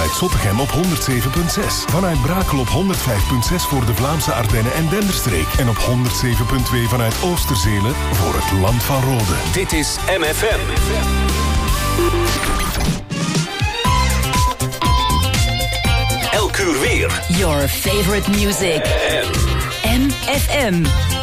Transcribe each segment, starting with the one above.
vanuit Zottegem op 107.6. Vanuit Brakel op 105.6 voor de Vlaamse Ardennen en Denderstreek. En op 107.2 vanuit Oosterzelen voor het Land van Rode. Dit is MFM. Elk uur weer. Your favorite music. MFM.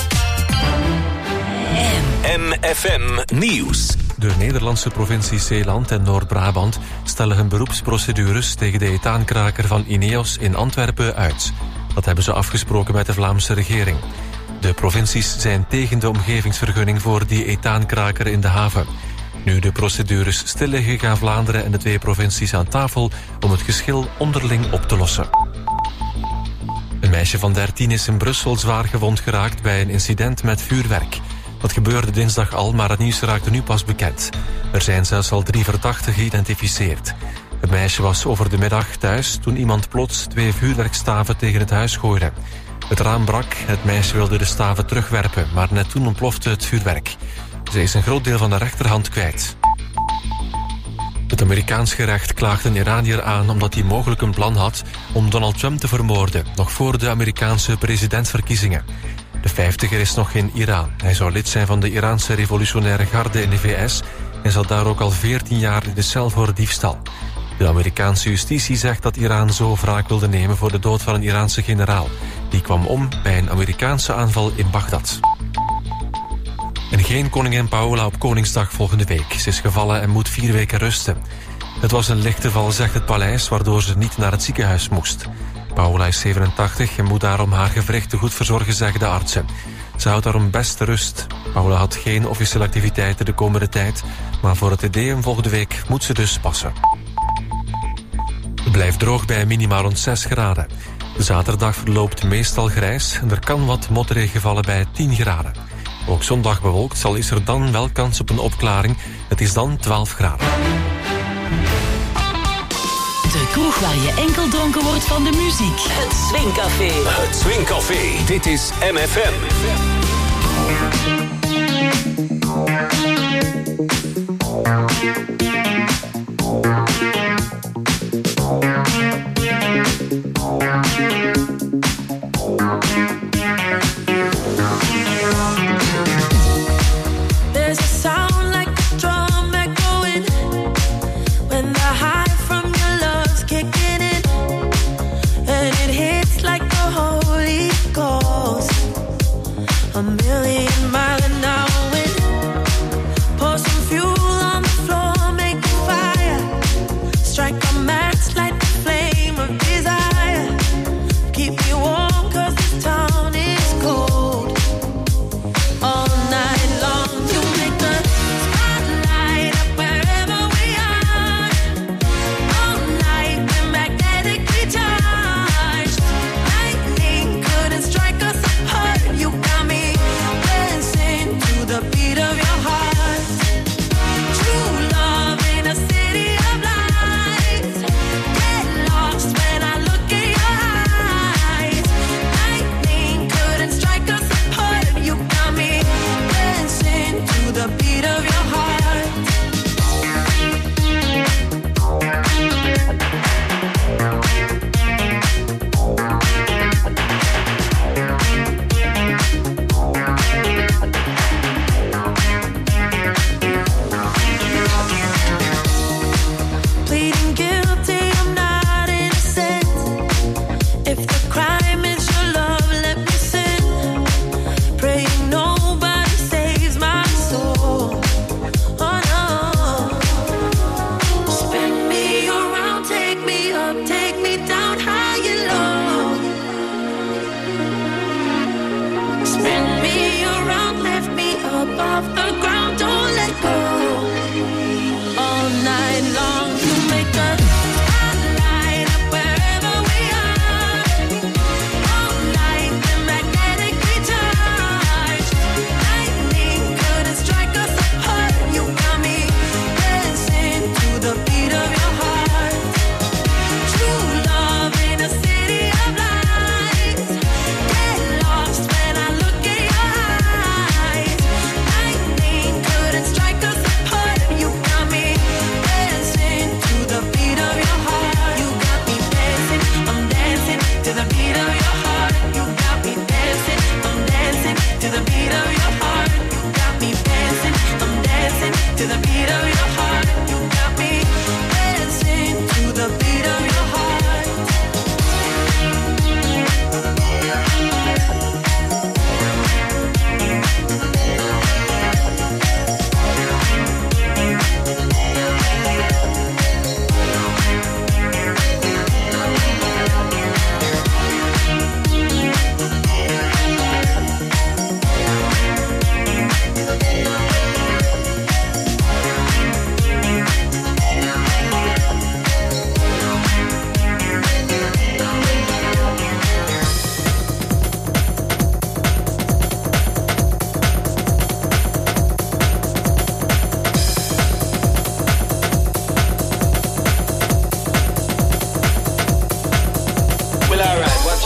MFM Nieuws. De Nederlandse provincies Zeeland en Noord-Brabant stellen hun beroepsprocedures tegen de etaankraker van Ineos in Antwerpen uit. Dat hebben ze afgesproken met de Vlaamse regering. De provincies zijn tegen de omgevingsvergunning voor die etaankraker in de haven. Nu de procedures stil liggen, gaan Vlaanderen en de twee provincies aan tafel om het geschil onderling op te lossen. Een meisje van 13 is in Brussel zwaar gewond geraakt bij een incident met vuurwerk. Dat gebeurde dinsdag al, maar het nieuws raakte nu pas bekend. Er zijn zelfs al 3 verdachten geïdentificeerd. Het meisje was over de middag thuis toen iemand plots 2 vuurwerkstaven tegen het huis gooide. Het raam brak, het meisje wilde de staven terugwerpen, maar net toen ontplofte het vuurwerk. Ze is een groot deel van de rechterhand kwijt. Het Amerikaans gerecht klaagt een Iranier aan omdat hij mogelijk een plan had om Donald Trump te vermoorden, nog voor de Amerikaanse presidentsverkiezingen. De 50er is nog in Iran. Hij zou lid zijn van de Iraanse revolutionaire garde in de VS en zat daar ook al 14 jaar in de cel voor diefstal. De Amerikaanse justitie zegt dat Iran zo wraak wilde nemen voor de dood van een Iraanse generaal. Die kwam om bij een Amerikaanse aanval in Bagdad. En geen koningin Paola op Koningsdag volgende week. Ze is gevallen en moet 4 weken rusten. Het was een lichte val, zegt het paleis, waardoor ze niet naar het ziekenhuis moest. Paola is 87 en moet daarom haar gewrichten goed verzorgen, zeggen de artsen. Ze houdt daarom best rust. Paola had geen officiële activiteiten de komende tijd, maar voor het Tedeum volgende week moet ze dus passen. Het blijft droog bij minima rond 6 graden. De zaterdag verloopt meestal grijs en er kan wat motregen vallen bij 10 graden. Ook zondag bewolkt, al is er dan wel kans op een opklaring. Het is dan 12 graden. De kroeg waar je enkel dronken wordt van de muziek. Het Swingcafé. Het Swingcafé. Dit is MFM. A million miles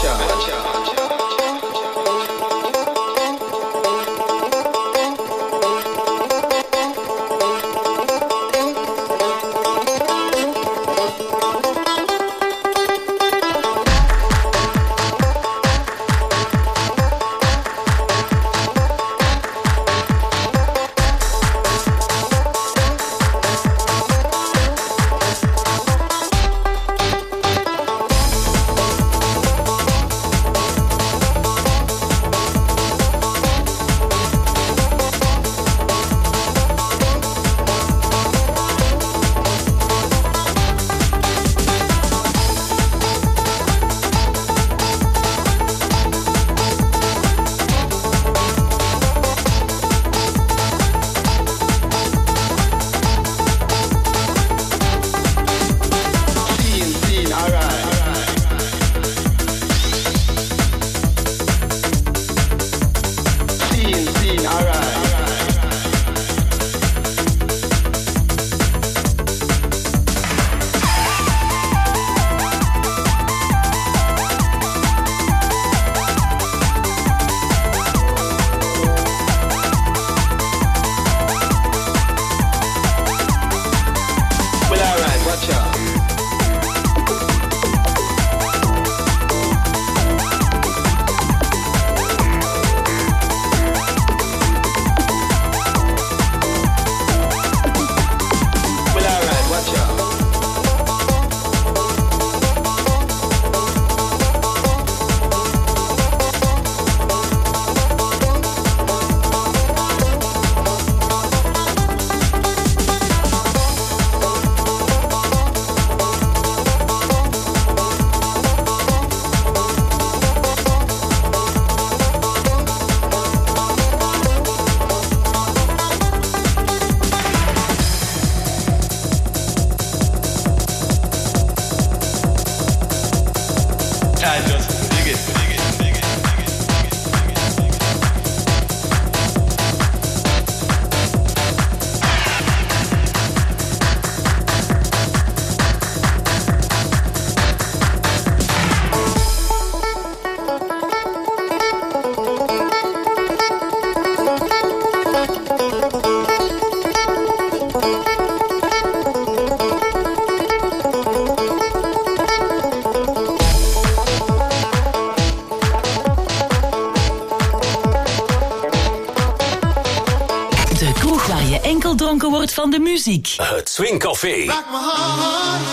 dronken wordt van de muziek. Het Swing Café. Rock my heart.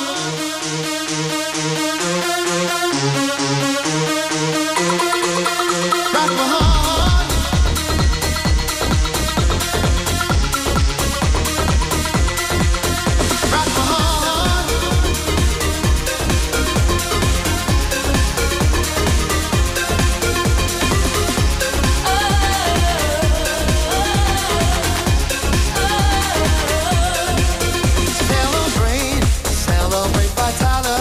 Rock my heart. Celebrate vitality.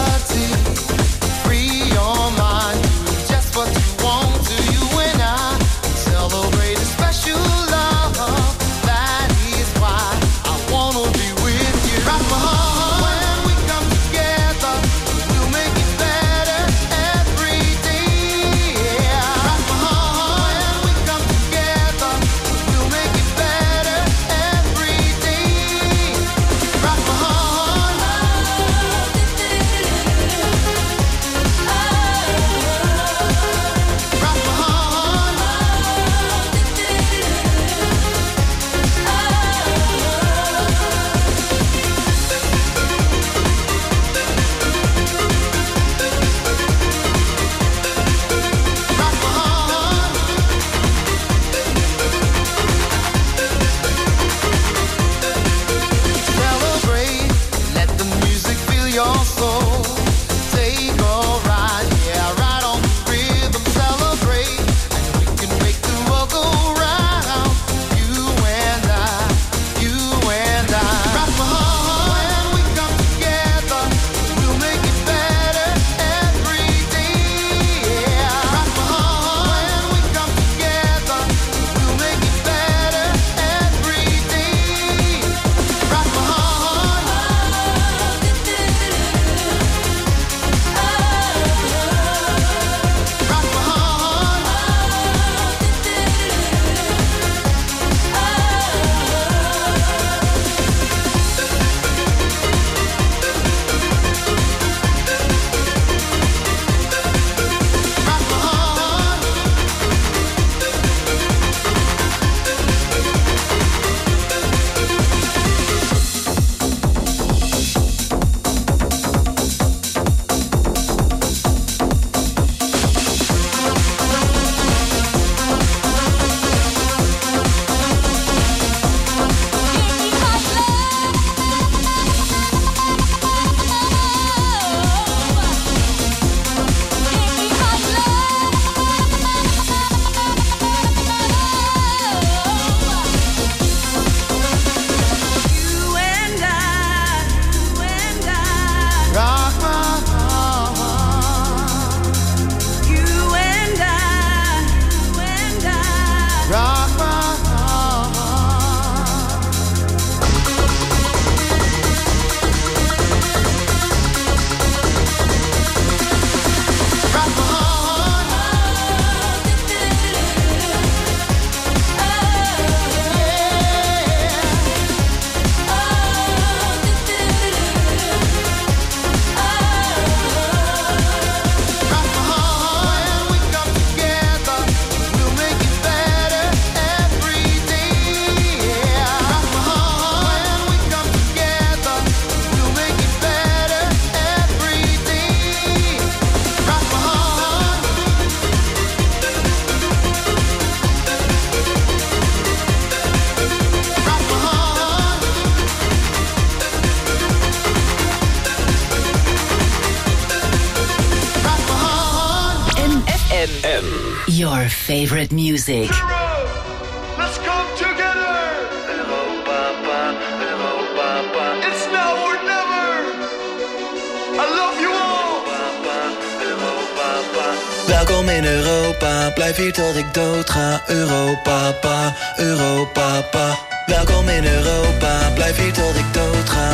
FM. Your favorite music. Let's come together. Europa, Europa. It's now or never. I love you all. Europa. Welkom in Europa, blijf hier tot ik dood ga. Europa, Europa. Welkom in Europa, blijf hier tot ik dood ga.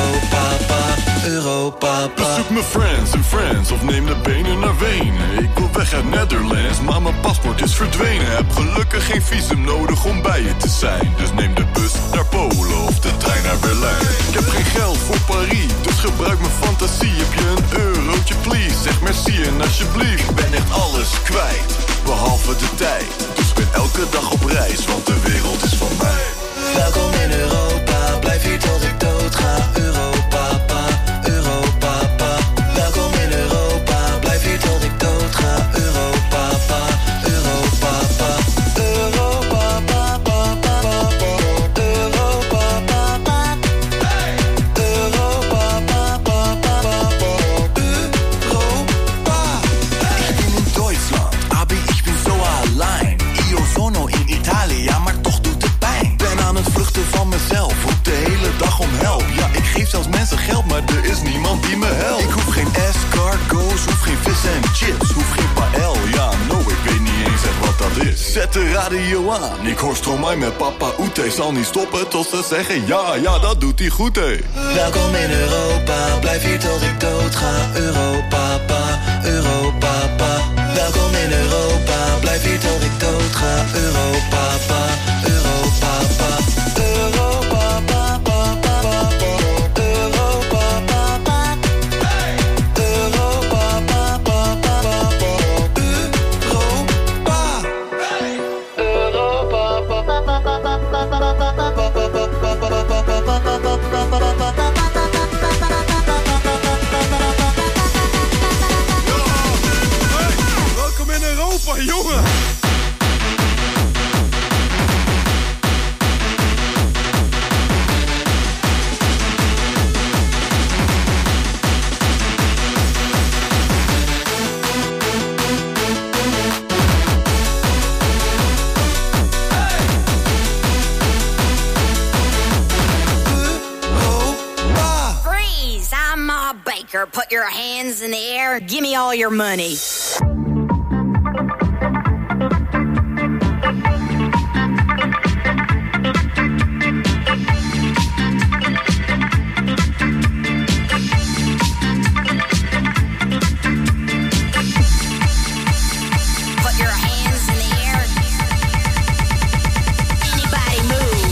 Europa. Bezoek mijn friends of neem de benen naar Wenen. Ik wil weg uit Netherlands, maar mijn paspoort is verdwenen. Heb gelukkig geen visum nodig om bij je te zijn. Dus neem de bus naar Polen of de trein naar Berlijn. Ik heb geen geld voor Parijs, dus gebruik mijn fantasie. Heb je een eurotje, please? Zeg merci en alsjeblieft. Ik ben echt alles kwijt, behalve de tijd. Dus ik ben elke dag op reis, want de wereld is van mij. Welkom in Europa, blijf hier tot ik dood ga. Europa. Welkom in Europa, blijf hier tot ik dood ga. Europa. Ich bin in Deutschland, aber ich bin so allein. Io sono in Italia, maar toch doet het pijn. Ben aan het vluchten van mezelf, roep de hele dag om help. Ja, ik geef zelfs mensen geld, maar er is niemand die me helpt. Ik hoef geen escargots, hoef geen vis en chips, hoef geen paël. Ja, no, ik weet niet eens echt wat dat is. Zet de radio aan, ik hoor Stromae met Papa Oete. Zal niet stoppen tot ze zeggen ja, dat doet hij goed, hé. Welkom in Europa, blijf hier tot ik dood ga. Europa. Welkom in Europa, blijf hier tot ik dood ga. Europa. Welkom in Europa, jongen! Freeze! I'm Ma Baker. Put your hands in the air. Give me all your money. Put your hands in the air. Anybody move?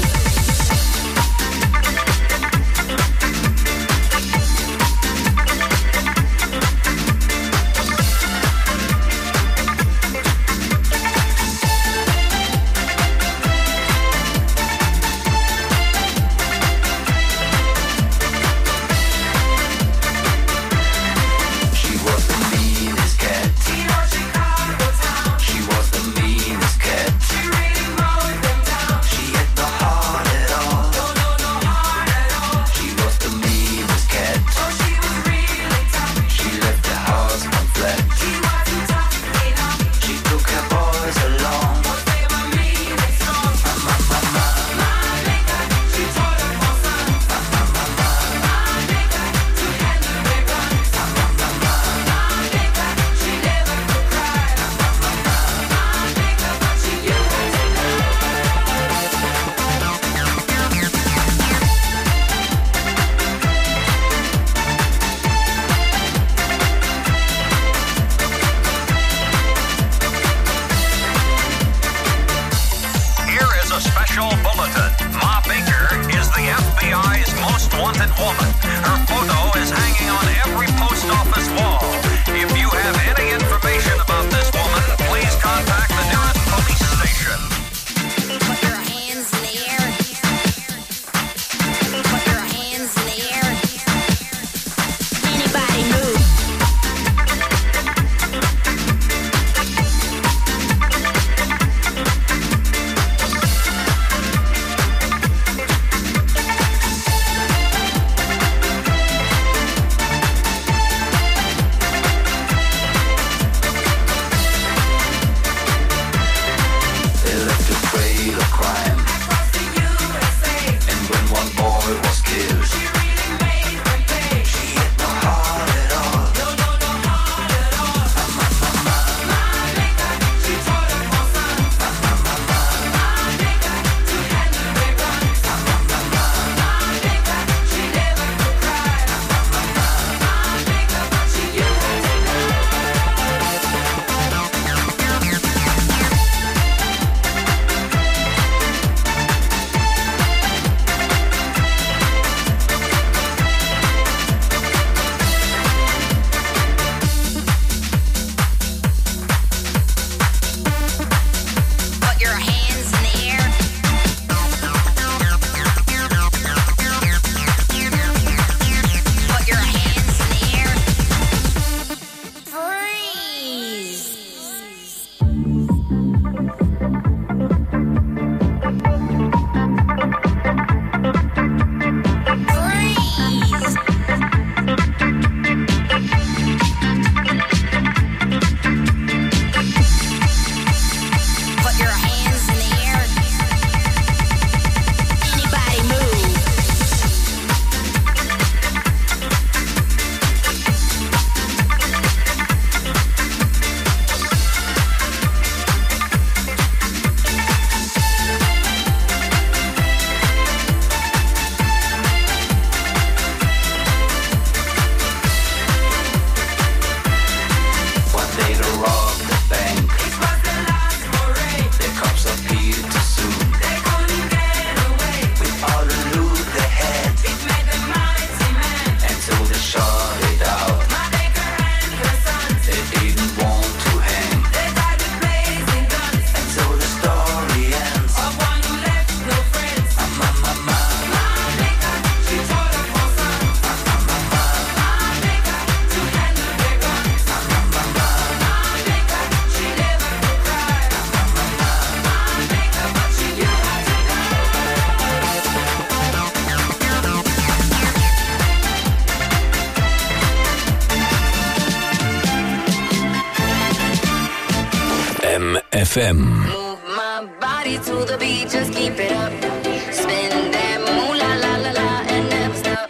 MFM. Move my body to the beat, just keep it up. Spin that moolah la la la and never stop.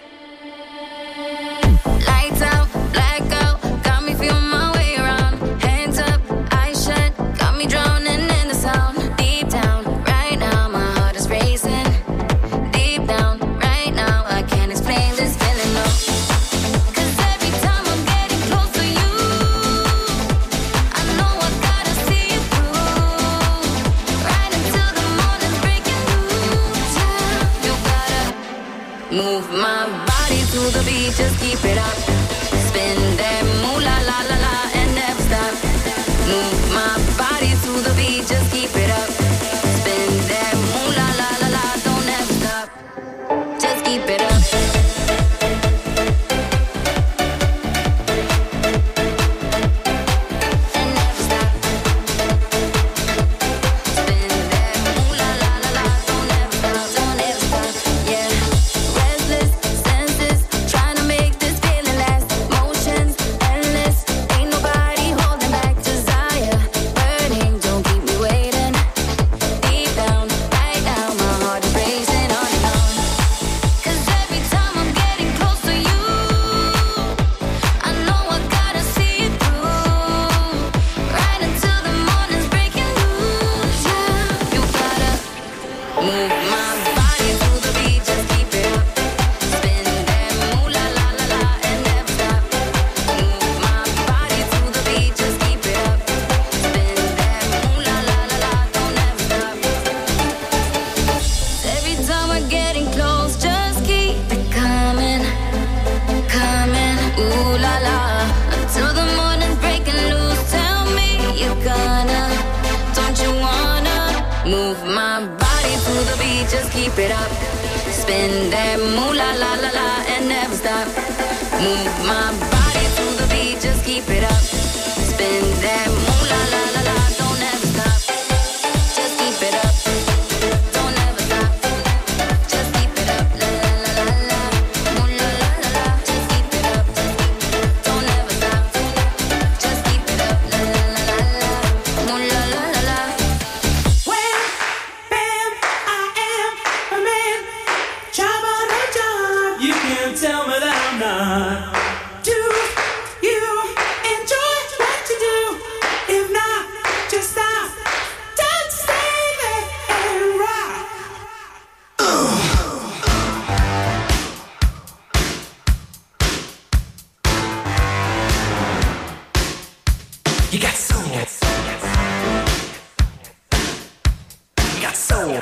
Lights out, blackout, got me feeling my way around. Hands up, eyes shut, got me drowning in the sound. Deep down, right now, my heart is racing. Deep down, right now, I can't explain this feeling, no. Cause every time I'm getting close to you, I know I gotta see it through. Right until the morning's breaking loose, yeah. You gotta move my body to the beat, just keep it up. Spin that moolah la la la and never stop. Move my body to the beat, just keep it up. Spin that moolah la la la, don't ever stop. Just keep it up. And never stop. Spin that moolah la la la, don't ever stop, don't ever stop. Yeah. Restless senses, trying to make this feeling last. Motions endless, ain't nobody holding back. Desire burning, don't keep me waiting. Deep down, right now, my heart is racing on and on. Cause every time I'm getting close to you, I know I gotta see it through. Right until the morning's breaking loose, yeah. You gotta move my body to the beat, just keep it up. Spin that moolah la la la and never stop. Move my body to the beat, just keep it up. Spin that moolah la la la, don't ever stop. Every time we're getting close, just keep it coming, coming. Ooh la la, until the morning's breaking loose. Tell me you're gonna, don't you wanna move my body to the beat, just keep it up. Spin that moolah la la la and never stop. Move my body to the beat, just keep it up. Spin that moolah la la la, don't ever stop. Just keep it up. Don't ever stop. Just keep it up. La la la la la. Moolah la la la. Just keep it up. Don't ever stop. Just keep it up. La la la la la. Moolah la la la. Well, bam, I am a man. Job on a job, you can't tell me that I'm not. Do you enjoy what you do? If not, just stop. Don't stay there and rock. You got soul. You got soul.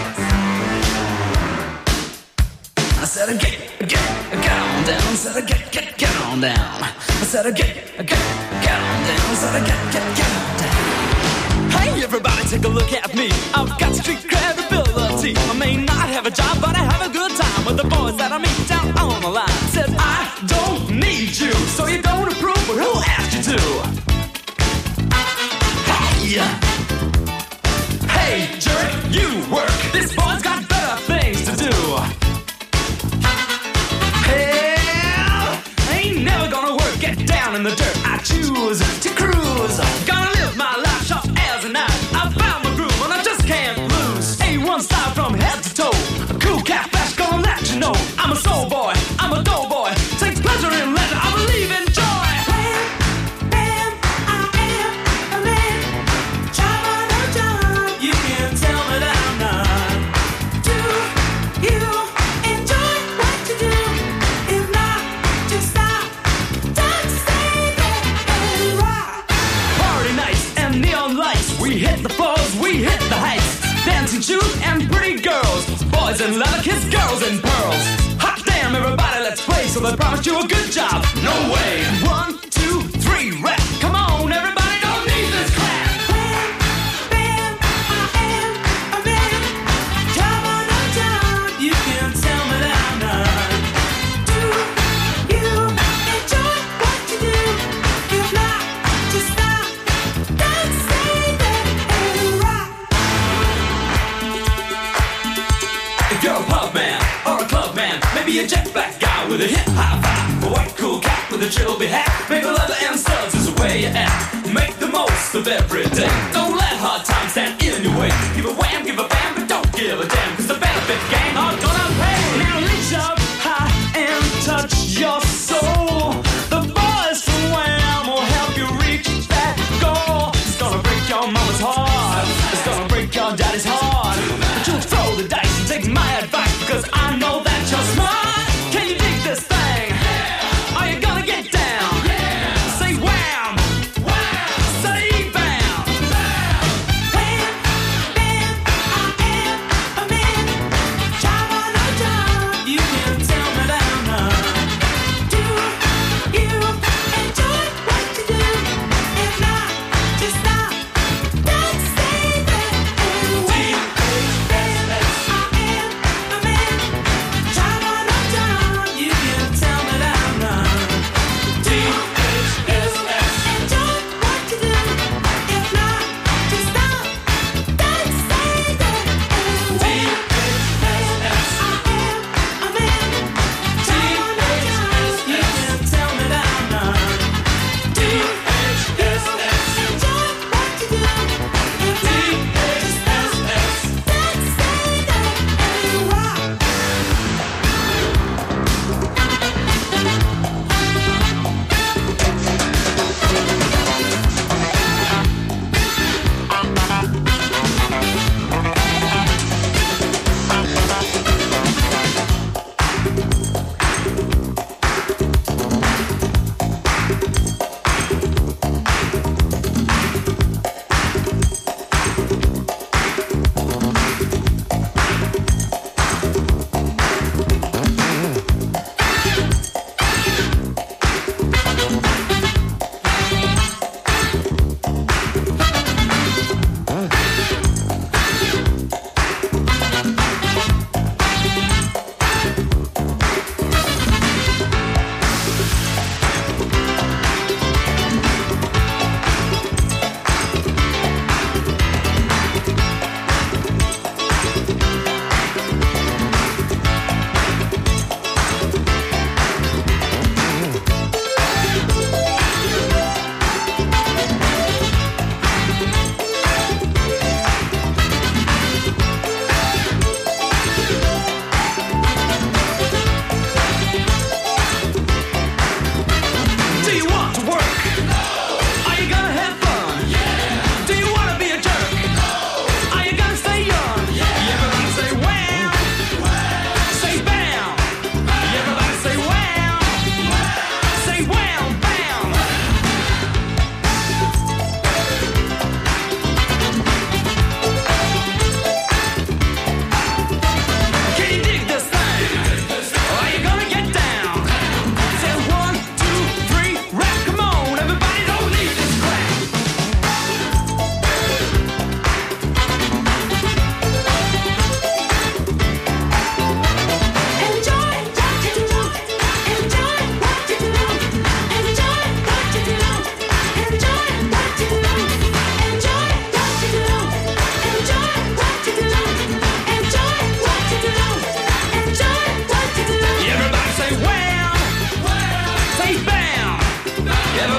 I said get on down. I said get on down. I said get on down. I said get on down. Hey everybody, take a look at me. I've got street credibility. I may not have a job, but I have a good time with the boys that I meet down on the line. Said I don't need you, so you don't approve, but who asked you to? Hey, jerk, you work. This boy's got better things to do. Hell, I ain't never gonna work. Get down in the dirt. I choose to cruise. Gonna live my life sharp as a knife. I found my groove and I just can't lose. A1 style from head to toe. A cool cat flash gonna let you know. I'm a soul boy. I'm a doughboy. Takes pleasure in leisure. I believe in joy. Bam, I am a man. Job on a job, You can't tell me that I'm not. do you enjoy what you do? If not, just stop. Don't stay there and rock. Party nights and neon lights. We hit the floors, we hit the heights. Dancing shoes and pretty girls. Boys in leather, kiss girls in pearls. Hot damn, everybody, let's play. So they promised you a good job. No way. 1, 2, 3, rap. Come on, everybody, don't need this crap. Bam, I am a man. Job on a job, You can't tell me that I'm not. do you enjoy what you do? If not, just stop. Don't stay there and rock. If you're a pub man or a club man, maybe a jet black guy with a hip high vibe, a white cool cat with a trilby hat, maybe leather and studs is the way you act. Make the most of every day. Don't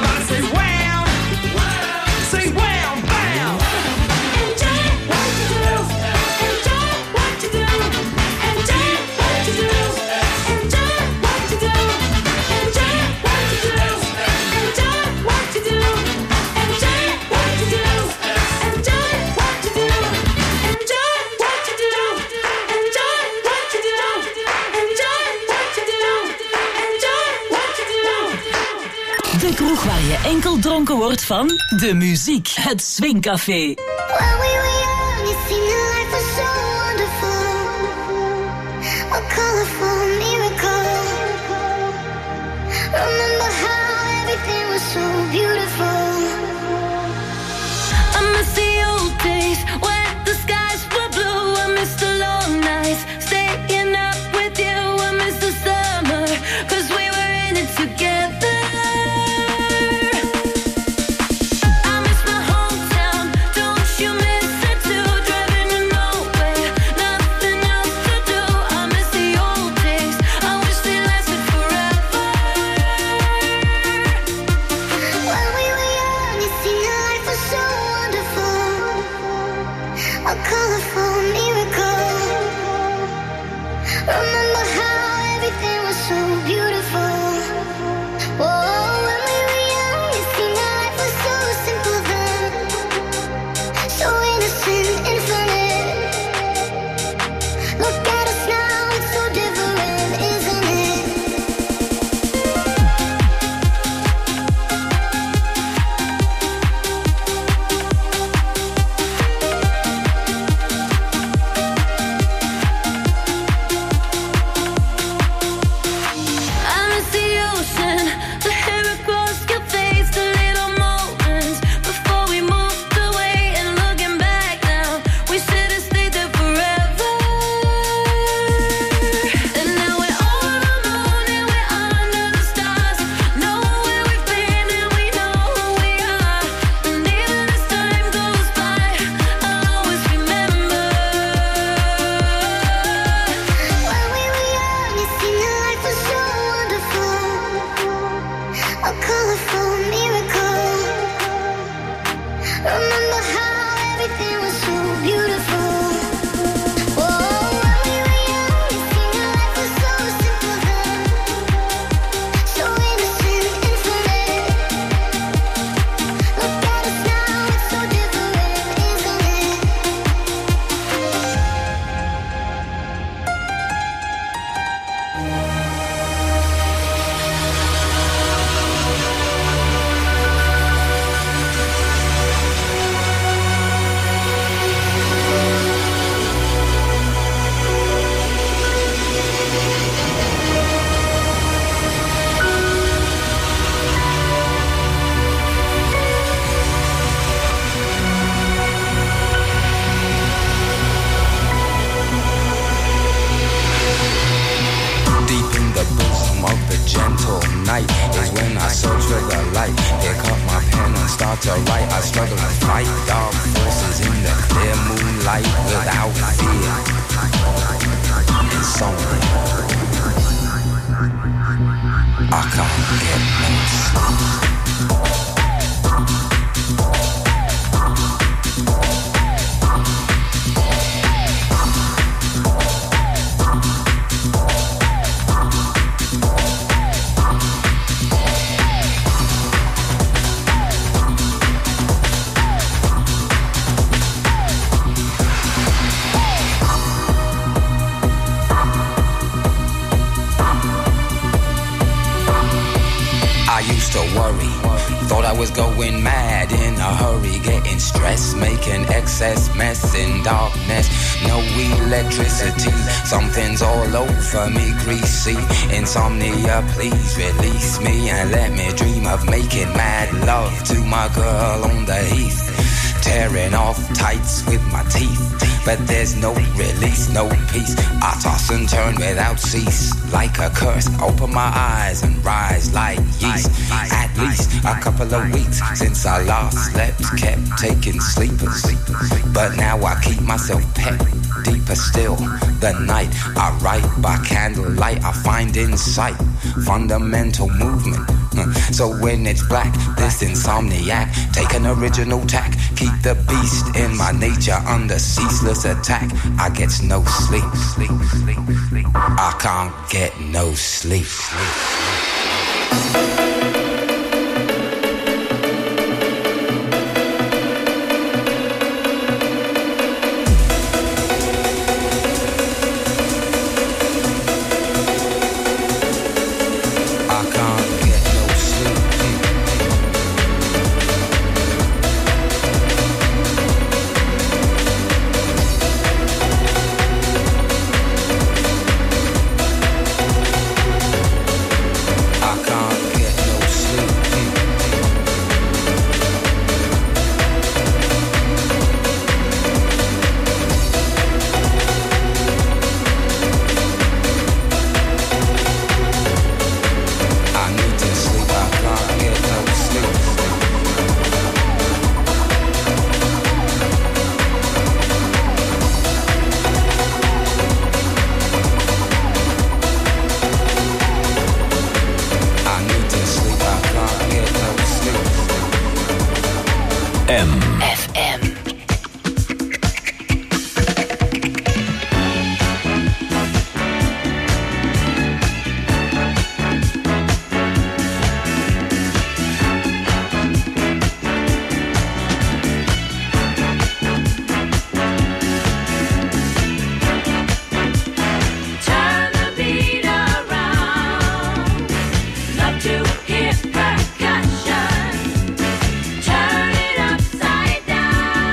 Everybody say wham, say wham, bam. Enjoy what you do. Enjoy what you do. Enjoy what you do. Enjoy what you do. Enjoy what you do. Enjoy what you do. Enjoy what you do. Enjoy what you do. Enjoy what you do. Enjoy what you do. Enjoy what you do. Enjoy what you do. De kroeg waar je enkel dronken wordt van de muziek. Het Swingcafé. When we were young, it seemed that life was so wonderful. A colorful miracle. Remember how everything was so beautiful. I miss the old days when the skies were blue. I miss the long nights, staying up with you. I miss the summer, 'cause we were in it together. I miss my hometown, don't you miss it too? Driving to nowhere, nothing else to do. I miss the old days, I wish they lasted forever. When we were young, it seemed that life was so wonderful. A colorful miracle. Remember how everything was so beautiful. Whoa, when we were young, it seemed that life was so simple then. So innocent, infinite. Look at us now, it's so different, isn't it? I miss the ocean, the hair across your face, the little moments before we moved away. And looking back now, we should have stayed there forever. And now we're over the moon and we're under the stars. Know where we've been and we know who we are. And even as time goes by, I'll always remember. When we were young, it seemed that life was so wonderful. A colorful miracle. Remember how everything was so beautiful. Whoa, when we were young, it seemed that life was so simple then. So innocent, infinite. Look at us now, it's so different, isn't it? Deep in the bosom of the gentle night is when I search for the light. Pick up my pen and start to write. I struggle to fight dark forces in the clear moonlight without fear. Insomnia. I can't get no sleep. I used to worry, thought I was going mad in a hurry, getting stressed, making excess mess in darkness. No electricity, something's all over me, greasy. Insomnia, please release me and let me dream of making mad love to my girl on the heath. Tearing off tights with my teeth, but there's no release, no peace. I toss and turn without cease, like a curse. Open my eyes and rise like yeast. At least a couple of weeks since I last slept, kept taking sleepers, but now I keep myself pet. Deeper still, the night I write by candlelight. I find insight, fundamental movement So when it's black, this insomniac, take an original tack, keep the beast in my nature under ceaseless attack. I get no sleep, I can't get no sleep. Turn it upside down.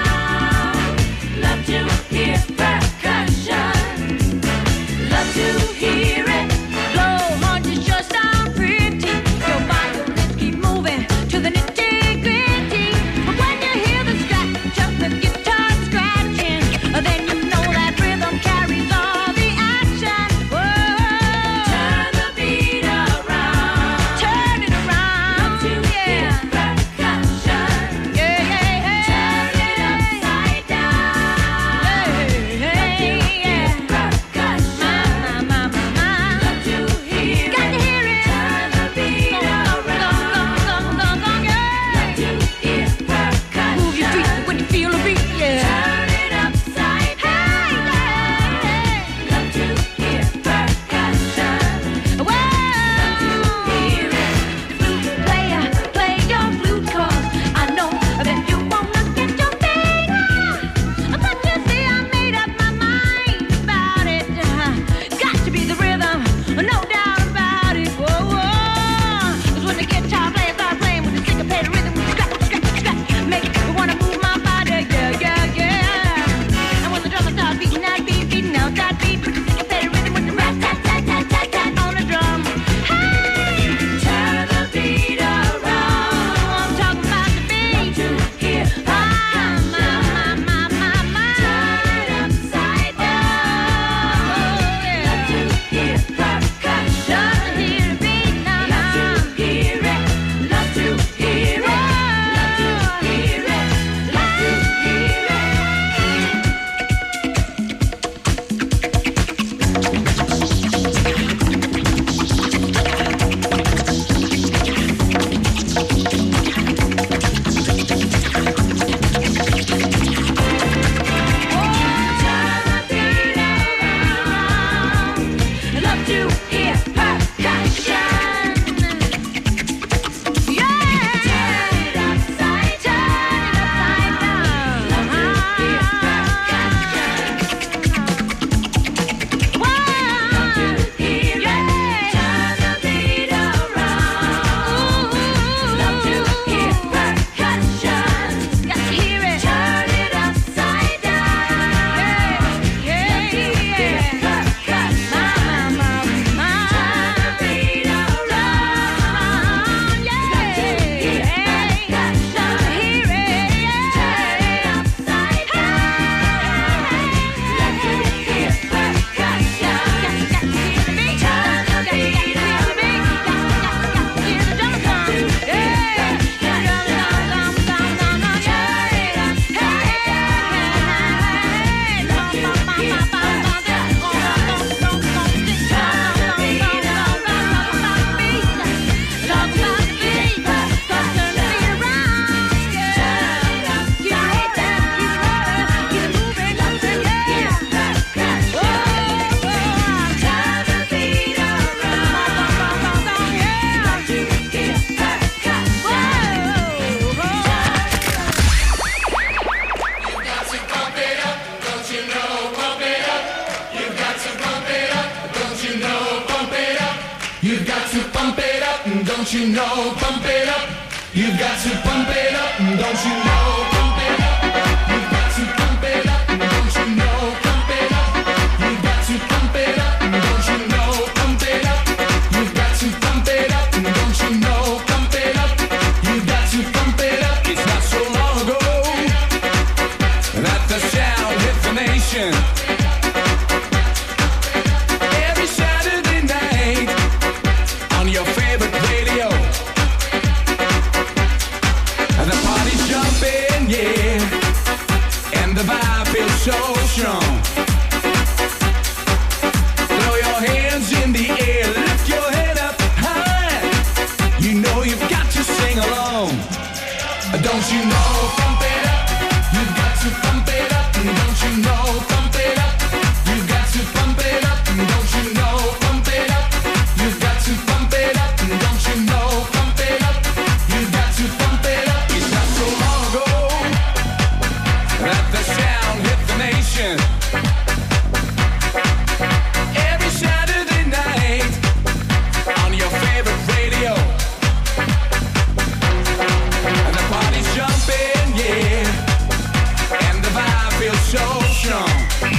don't you know? Pump it up. You've got to pump it up. Don't you know? Pump it up. You've got to pump it up. Don't you know? Pump it up. You've got to pump it up. Don't you know? Pump it up. You've got to pump it up. Don't you know? Pump it up. You've got to pump it up. It's not so long ago that the sound hit the nation. Every Saturday night on your favorite radio, the party's jumping, yeah, and the vibe feels so strong. Throw your hands in the air, lift your head up high. You know you've got to sing along. Don't you know? Pump it up. You've got to pump it up. Don't you know? Pump it up. You've got to pump it up. Don't you know? Pump it up. You've got to pump it up. Don't you know? Pump it up. You've got to pump it up. It's not so long ago that the sound hit the nation. Every Saturday night on your favorite radio, and the party's jumping, yeah, and the vibe feels so strong.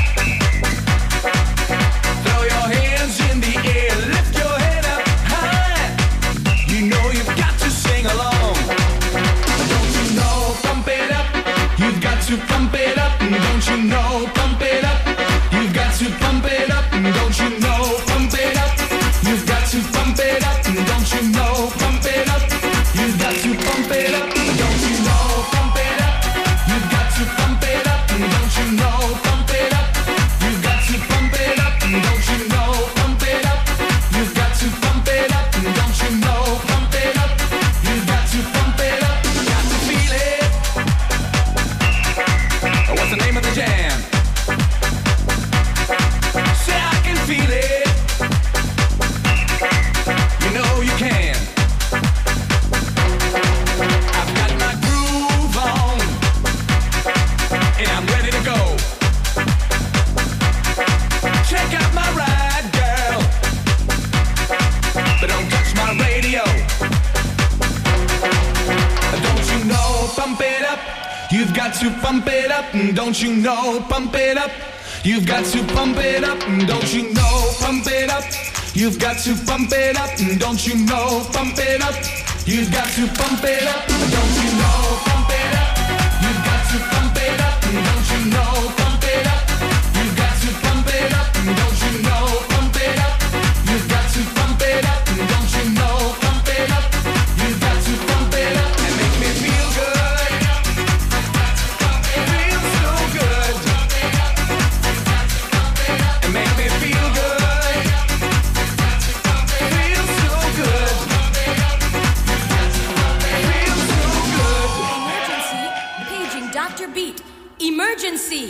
Throw your hands in the air, lift your head up high. You know you've got to sing along. Don't you know? Pump it up. You've got to pump it up. Don't you know? Pump it up. You've got to pump it up. Don't you know? Pump it up. You've got to pump it up. Don't you know? Pump it up. You've got to pump it up. Don't you know? Pump it up. You've got to pump it up. Don't you know? Pump it up. You've got to pump it up. Don't you know? Pump it up. You've got to pump it up. Don't you know? Pump it up. You've got to pump it up. Got to feel it. What's the name of the jam? Say I can feel it. You know you can. I've got my groove on, and I'm ready to go. Check out my ride, girl, but don't touch my radio. Don't you know? Pump it up. You've got to pump it up. Don't you know? Pump it up. You've got to pump it up. Don't you know? Pump it up. You've got to pump it up. Don't you know? Pump it up. You've got to pump it up. Don't you know? Pump it up. You've got to pump it up. Don't you know? Pump it up. You've got to pump it up. Don't you know? Pump it up. You've got to pump it up. Don't you know? Pump it up. You've got to pump it up and make me feel good. Feel so good. And make me feel good. Feel so good. Feel so good. Emergency. Paging Dr. Beat. Emergency.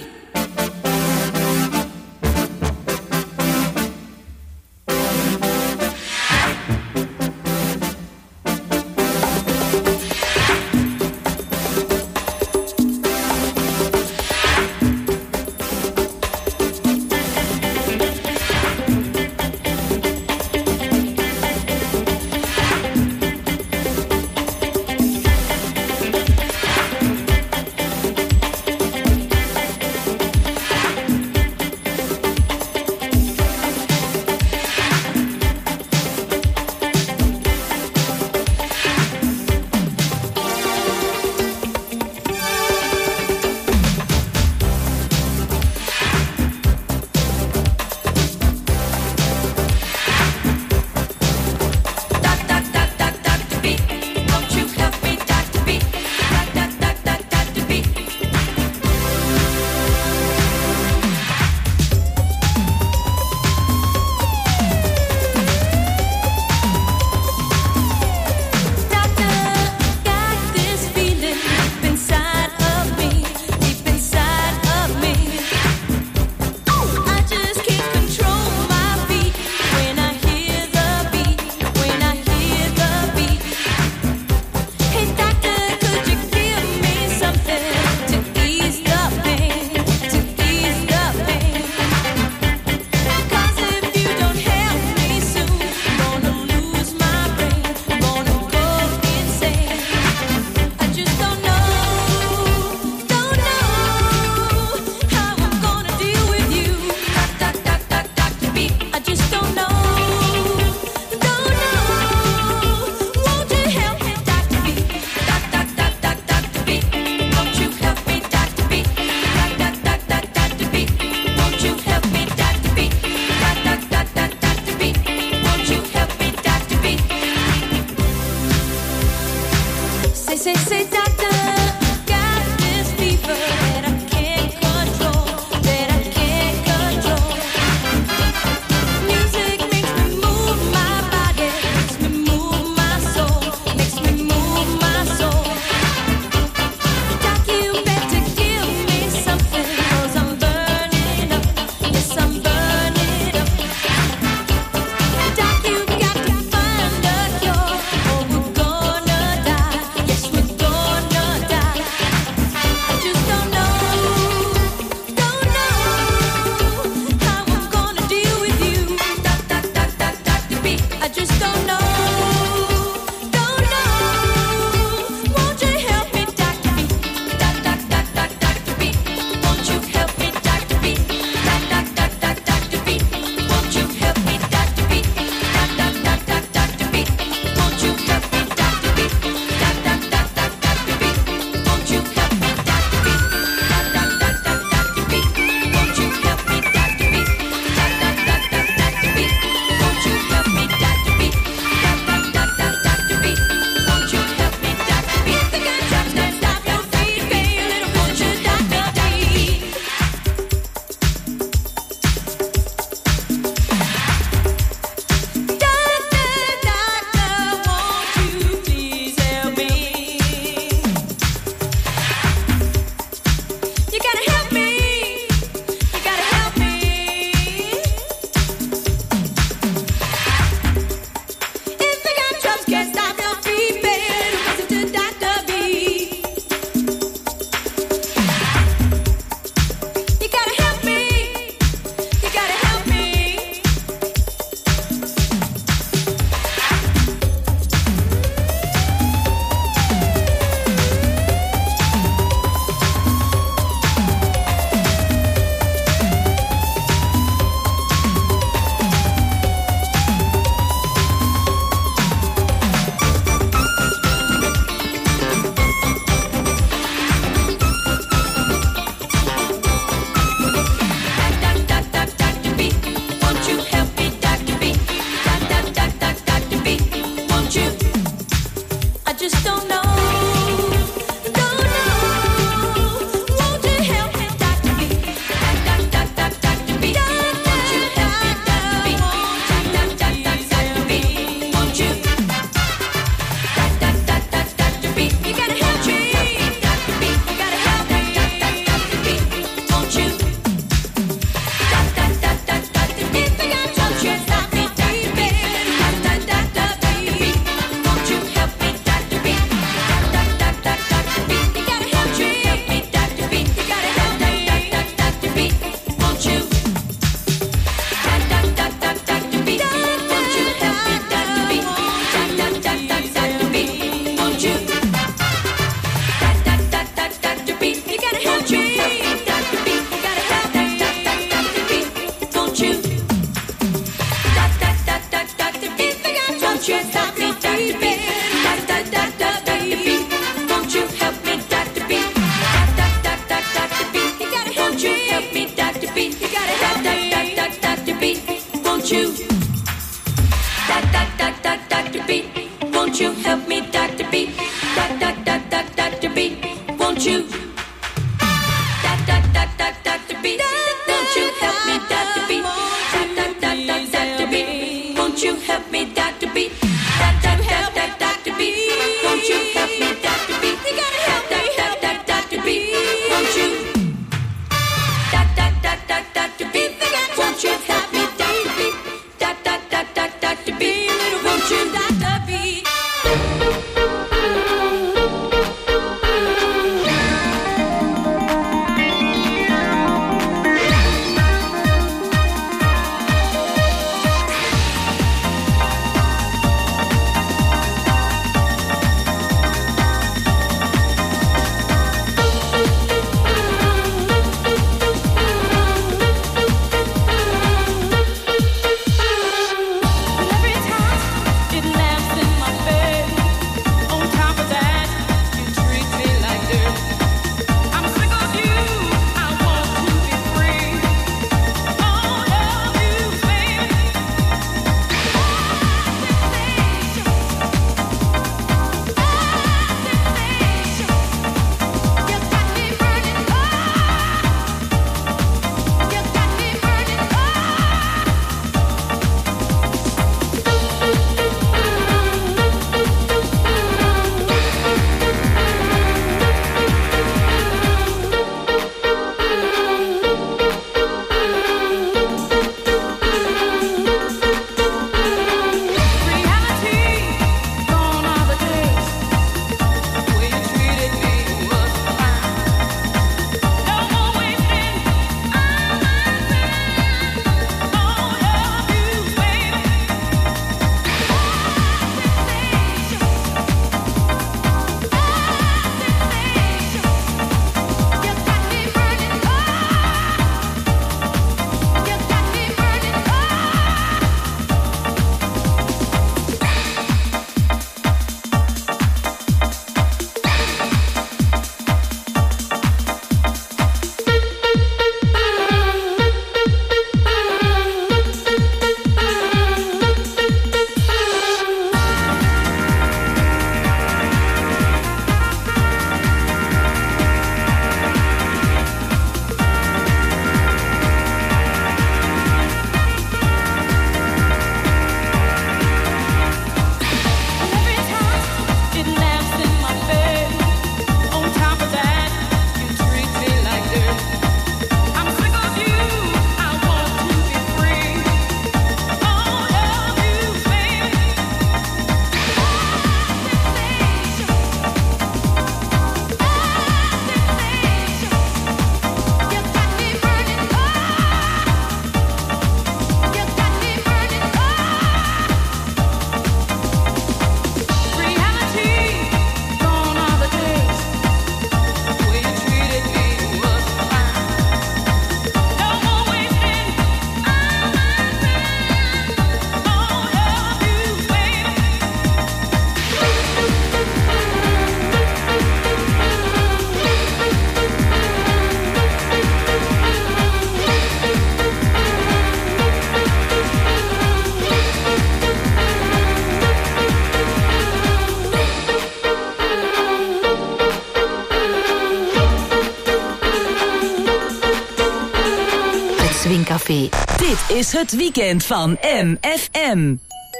Swingcafé. Dit is het weekend van MFM.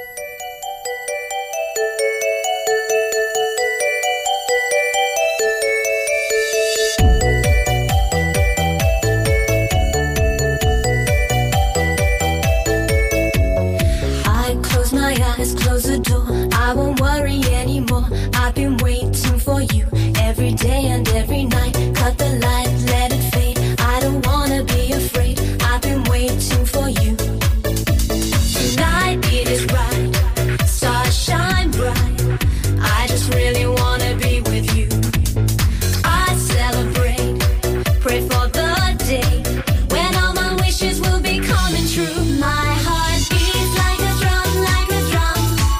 Close the door, I won't worry anymore. I've been waiting for you every day and every night. Cut the light, let it fade. I don't wanna be afraid. I've been waiting for you. Tonight it is right, stars shine bright. I just really wanna be with you. I celebrate, pray for the day when all my wishes will be coming true. My heart beats like a drum, like a drum.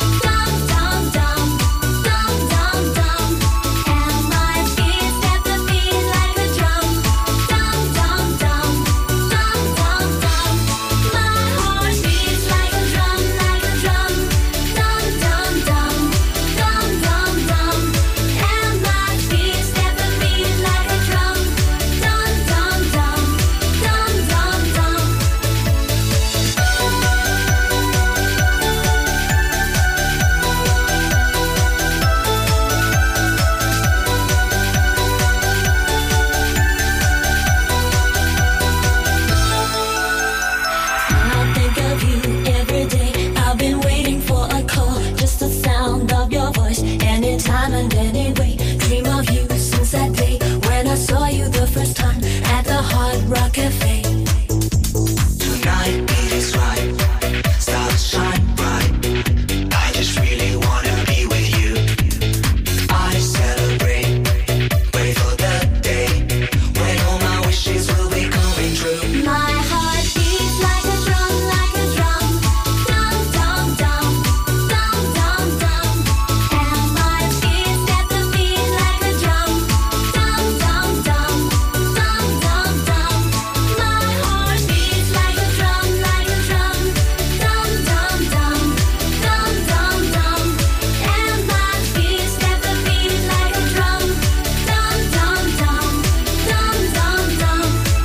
Rock Cafe. Tonight it is right, stars shine bright. I just really wanna be with you. I celebrate, wait for the day when all my wishes will be coming true. My heart beats like a drum, like a drum. Dum dum dum, dum dum dum. And my feet step the beat like a drum. Dum dum dum, dum dum dum. My heart beats like a drum, like a drum. Dum dum dum, dum dum dum. And my feet step the beat like a drum. Dum dum dum, dum dum dum.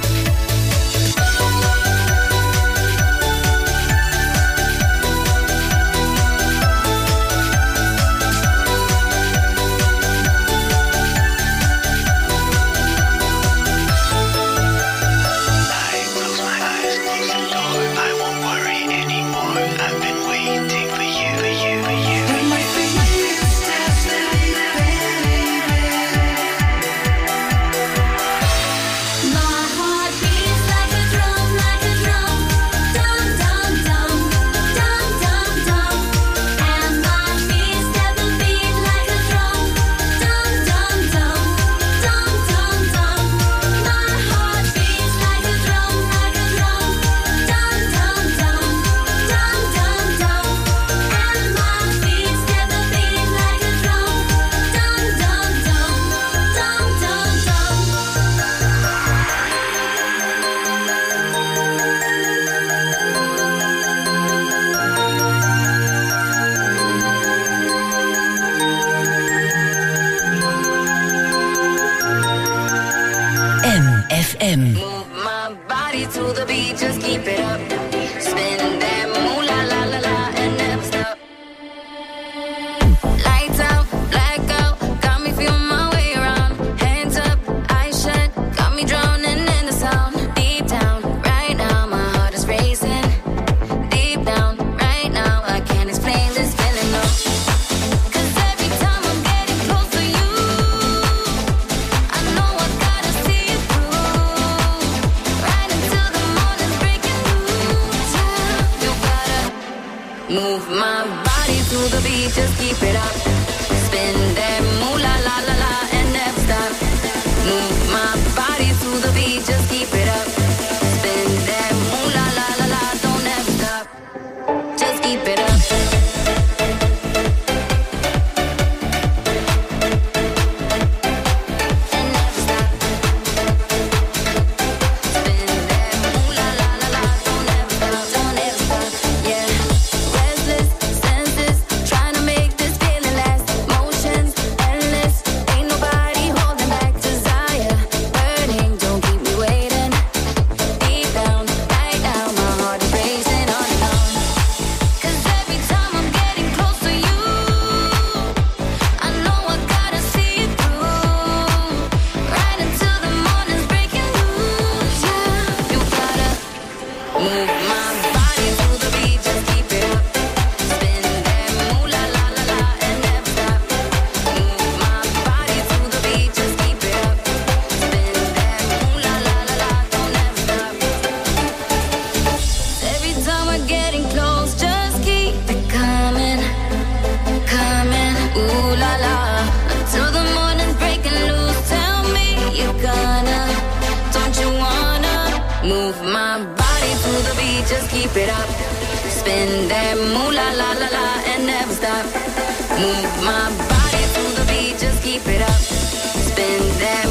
I close my eyes, close the door. I won't worry anymore. I've been waiting for you, for you, for you. When my feet step the my heart beats like a drum, like a drum. Dum dum dum, dum dum dum. And my feet step the beat like a drum. Dum dum dum, dum dum dum. My heart beats like a drum, like a drum. Dum dum dum, dum dum dum. And my feet step the beat like a drum. Dum dum dum, dum dum dum. MFM. Move my body to the beat, just keep it up. Spin that moolah la la la and never stop. Lights out, blackout, got me feeling my way around. Hands up, eyes shut, got me drowning in the sound. Deep down, right now, my heart is racing. Deep down, right now, I can't explain this feeling, no. 'Cause every time I'm getting close to you, I know I gotta see it through. Right until the morning's breaking through. You gotta move my body to the beat, just keep it up. Spin that moolah la la la and never stop. Move my body to the beat, just keep it up. Spin that moolah la la la, don't ever stop. Just keep it up. And never stop. Spin that moolah la la la, don't ever stop, don't ever stop. Yeah, restless senses, trying to make this feeling last. Motions endless, ain't nobody holding back. Desire burning, don't keep me waiting. just keep it up. Spin that moolah la la la and never stop. Move my body to the beat, just keep it up. Spin that